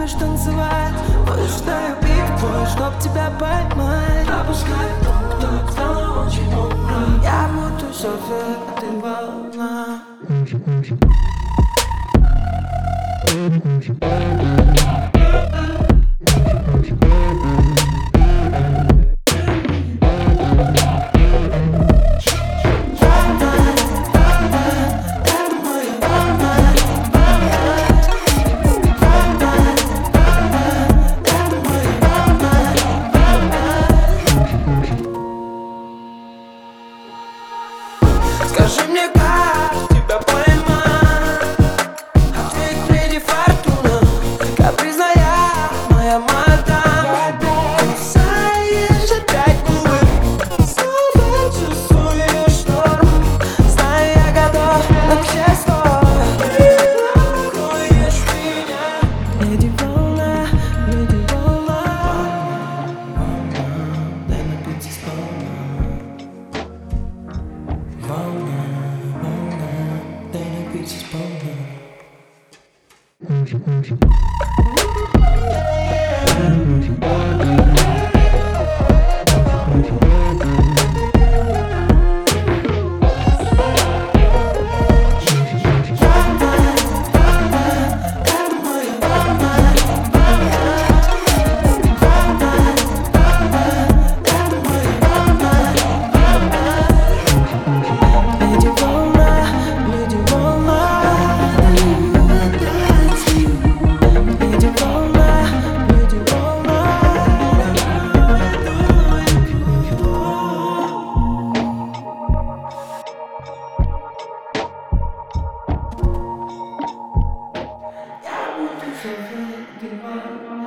любишь танцевать. Вынуждаю бит твой, чтоб тебя поймать. Опускай так стало очень умно. Я буду серфить, а ты волна. Скажи мне, как тебя поймать? Ответь мне, фортуна, капризная моя мадам. Кусаешь опять губы, снова чувствуешь шторм. Знаю, я готов на все сто. Трогаешь меня, леди волна, леди волна. Дай напиться сполна. Волна, волна, дай напиться сполна. Give